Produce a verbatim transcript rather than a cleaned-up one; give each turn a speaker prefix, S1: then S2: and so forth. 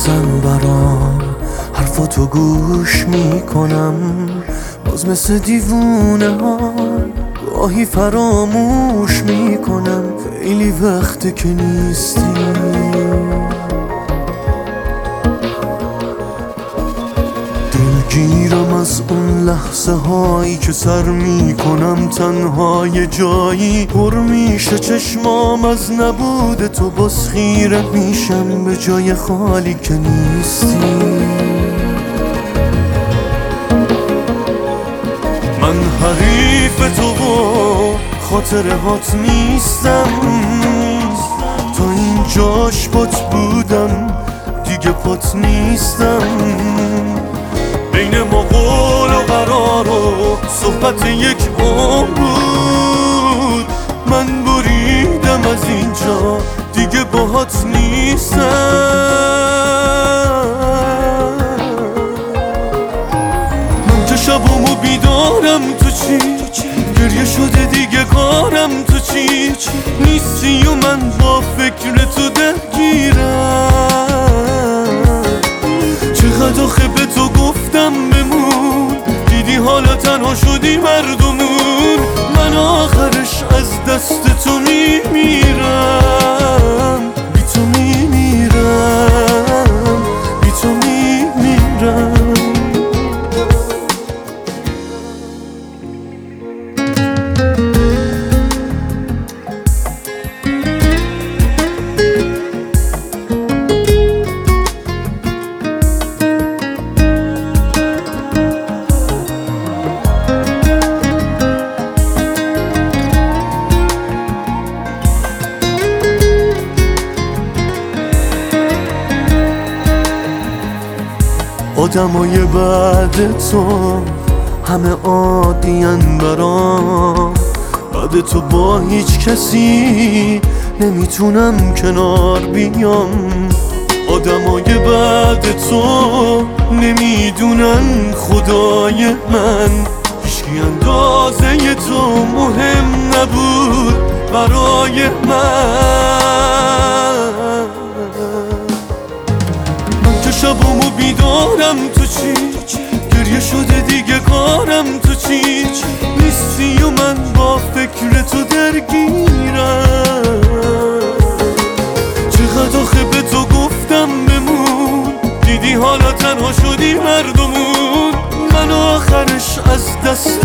S1: بزن برام، حرفاتو گوش میکنم، باز مثل دیوونه ها گاهی فراموش میکنم. خیلی وقته که نیستی، دلگیرم از اون لحظه هایی که سر میکنم تنها یه جایی. پر میشه چشمام از نبود تو، باز خیره میشم به جای خالی که نیستی. من حریف تو و خاطره هات نیستم، تا اینجاش پات بودم دیگه پات نیستم. بین ما قول و قرار و صحبت یک عمر بود، من بریدم از اینجا دیگه باهات نیستم. من که شبامو بیدارم تو چی، گریه شده دیگه کارم تو چی. نیستی و من با فکر تو درگیرم. چقدر آخه به تو گفتم بمون، دیدی حالا تنها شدی مردمون. من آخرش از دست تو میمیرم، بی تو میمیرم، بی تو میمیرم. آدمای بعد تو همه عادین برام، بعد تو با هیچ کسی نمیتونم کنار بیام. آدمای بعد تو نمیدونن خدای من، هیچکی اندازه تو مهم نبود برای من. شبامو بیدارم تو چی، گریه شده دیگه کارم تو چی. نیستی و من با فکر تو درگیرم. چقدر آخه به تو گفتم بمون، دیدی حالا تنها شدی مردمون. من آخرش از دست